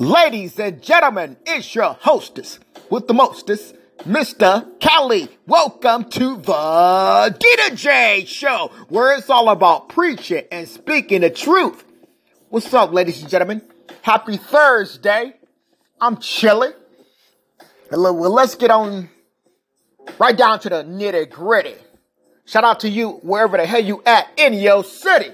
Ladies and gentlemen, it's your hostess with the mostest, Mr. Kelly. Welcome to the Dita J Show, where it's all about preaching and speaking the truth. What's up, ladies and gentlemen? Happy Thursday. I'm chilling. Well, let's get on right down to the nitty gritty. Shout out to you wherever the hell you at in your city.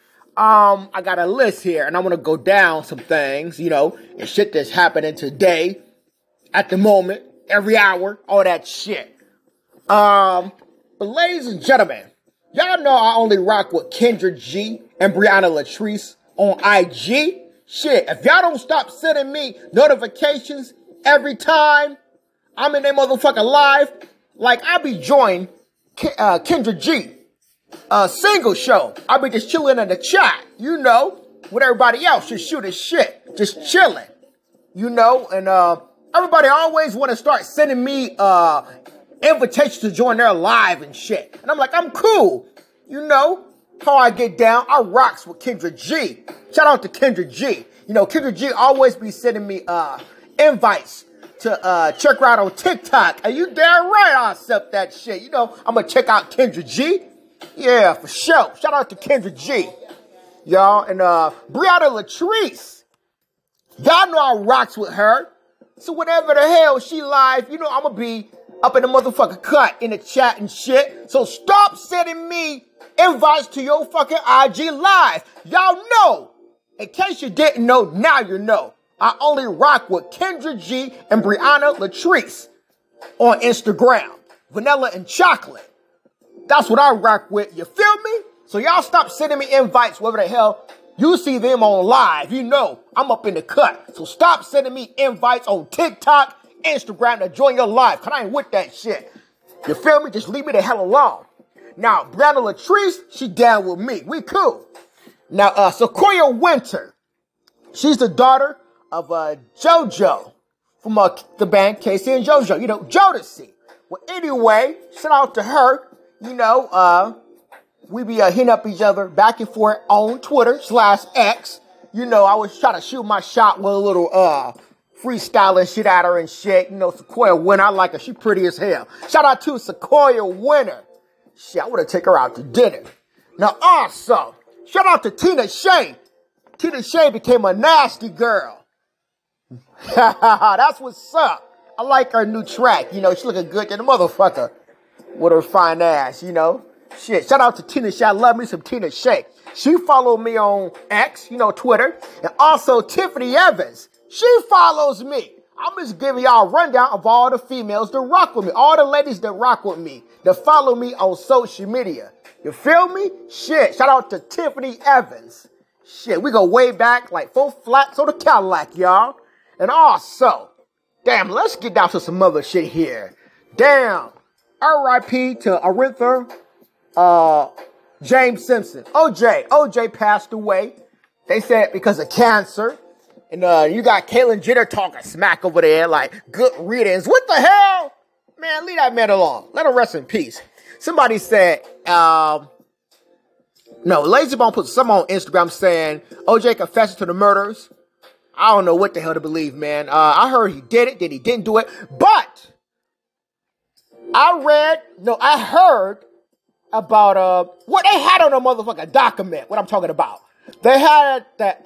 I got a list here, and I'm gonna go down some things, and shit that's happening today, at the moment, every hour, all that shit. But ladies and gentlemen, y'all know I only rock with Kendra G and Brianna Latrice on IG. Shit, if y'all don't stop sending me notifications every time I'm in that motherfucking live, like I be joining Kendra G. Single show. I'll be just chilling in the chat, with everybody else, just shooting shit, just chilling, and everybody always want to start sending me invitations to join their live and shit, and I'm like, I'm cool, how I get down. I rocks with Kendra G. Shout out to Kendra G. Kendra G always be sending me invites to check her out on TikTok. Are you damn right? I'll accept that shit. I'm gonna check out Kendra G. Yeah, for sure. Shout out to Kendra G. Y'all. And Brianna Latrice. Y'all know I rocks with her. So whenever the hell she live, I'm going to be up in the motherfucking cut in the chat and shit. So stop sending me invites to your fucking IG live. Y'all know. In case you didn't know, now you know. I only rock with Kendra G and Brianna Latrice on Instagram. Vanilla and chocolate. That's what I rock with. You feel me? So y'all stop sending me invites, wherever the hell you see them on live. I'm up in the cut. So stop sending me invites on TikTok, Instagram to join your live. Cause I ain't with that shit. You feel me? Just leave me the hell alone. Now, Brianna Latrice, she down with me. We cool. Now, Sequoia Winter. She's the daughter of JoJo from the band Casey and JoJo. Jodeci. Well, anyway, shout out to her. We be hitting up each other back and forth on Twitter/X. I was trying to shoot my shot with a little freestyling shit at her and shit. Sequoia Winter, I like her. She pretty as hell. Shout out to Sequoia Winter. Shit, I want to take her out to dinner. Now also, shout out to Tina Shay. Tina Shay became a nasty girl. That's what's up. I like her new track. She looking good to the motherfucker. With her fine ass, Shit, shout out to Tina Shay. I love me some Tina Shay. She followed me on X, Twitter. And also Tiffany Evans. She follows me. I'm just giving y'all a rundown of all the females that rock with me. All the ladies that rock with me. That follow me on social media. You feel me? Shit, shout out to Tiffany Evans. Shit, we go way back like 4 flats on the Cadillac, y'all. And also, damn, let's get down to some other shit here. Damn. R.I.P. to Aretha James Simpson. OJ passed away. They said because of cancer. And you got Caitlyn Jenner talking smack over there like good readings. What the hell? Man, leave that man alone. Let him rest in peace. Somebody said, no, Lazy Bone put some on Instagram saying OJ confessed to the murders. I don't know what the hell to believe, man. I heard he did it, then he didn't do it. But I heard about what they had on a motherfucking document. What I'm talking about. They had that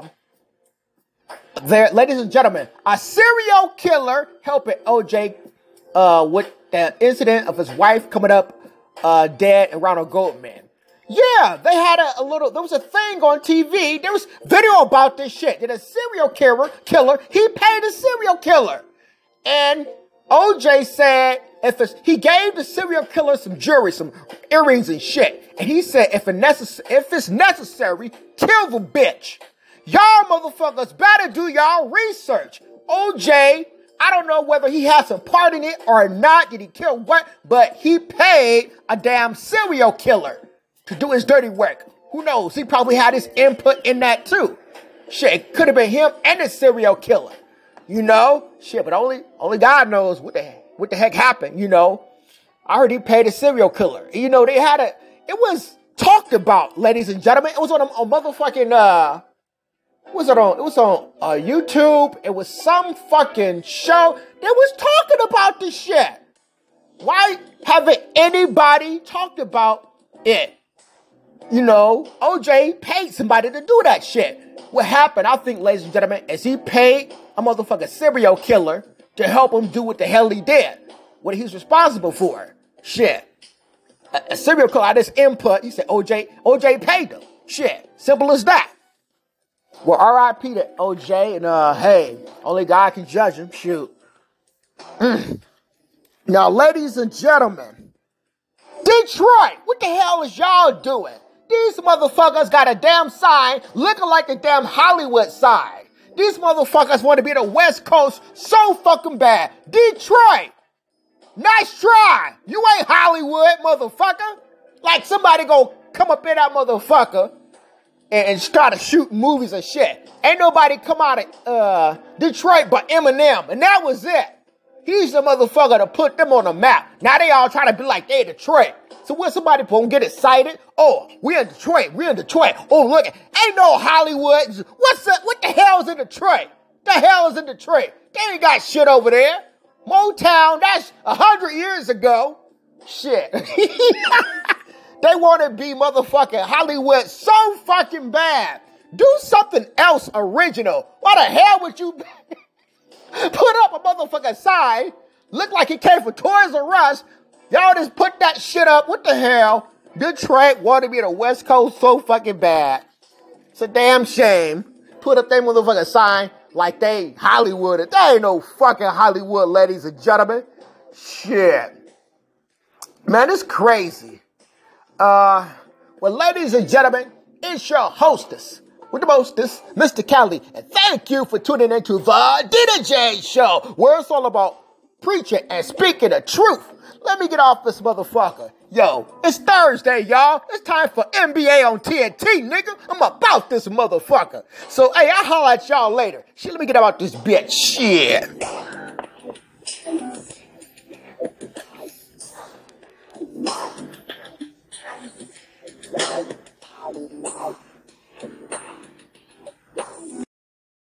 there, ladies and gentlemen, a serial killer helping OJ with the incident of his wife coming up dead and Ronald Goldman. Yeah, they had there was a thing on TV. There was video about this shit. That a serial killer, he paid a serial killer. And OJ said he gave the serial killer some jewelry, some earrings and shit. And he said, if it's necessary, kill the bitch. Y'all motherfuckers better do y'all research. OJ, I don't know whether he has some part in it or not. Did he kill what? But he paid a damn serial killer to do his dirty work. Who knows? He probably had his input in that too. Shit, it could have been him and the serial killer. Shit, but only God knows what the heck happened, I heard he paid a serial killer. It was talked about, ladies and gentlemen. It was on a motherfucking, Was it on? It was on YouTube. It was some fucking show that was talking about this shit. Why haven't anybody talked about it? You know, OJ paid somebody to do that shit. What happened, I think, ladies and gentlemen, is he paid a motherfucking serial killer to help him do what the hell he did. What he's responsible for. Shit. A serial killer had this input. He said OJ paid him. Shit. Simple as that. Well, R.I.P. to OJ, and hey, only God can judge him. Shoot. Now, ladies and gentlemen, Detroit, what the hell is y'all doing? These motherfuckers got a damn sign looking like a damn Hollywood sign. These motherfuckers want to be the West Coast so fucking bad. Detroit, nice try. You ain't Hollywood, motherfucker. Like somebody gonna come up in that motherfucker and start shooting movies and shit. Ain't nobody come out of Detroit but Eminem, and that was it. He's the motherfucker to put them on the map. Now they all trying to be like they Detroit. So when somebody gonna get excited, oh, we're in Detroit. Oh, look, ain't no Hollywood. What the hell's in Detroit? The hell is in Detroit? They ain't got shit over there. Motown, that's 100 years ago. Shit. They want to be motherfucking Hollywood so fucking bad. Do something else original. Why the hell would you put up a motherfucking sign, look like it came from Toys R Us? Y'all just put that shit up. What the hell? Detroit want to be the West Coast so fucking bad. It's a damn shame. Put up that motherfucking sign like they Hollywood. They ain't no fucking Hollywood, ladies and gentlemen. Shit. Man, it's crazy. Well, ladies and gentlemen, it's your hostess with the mostest, Mr. Cali, and thank you for tuning into the Dita J Show, where it's all about preaching and speaking the truth. Let me get off this motherfucker. Yo, it's Thursday, y'all. It's time for NBA on TNT, nigga. I'm about this motherfucker. So, hey, I'll holler at y'all later. Shit, let me get about this bitch. Shit.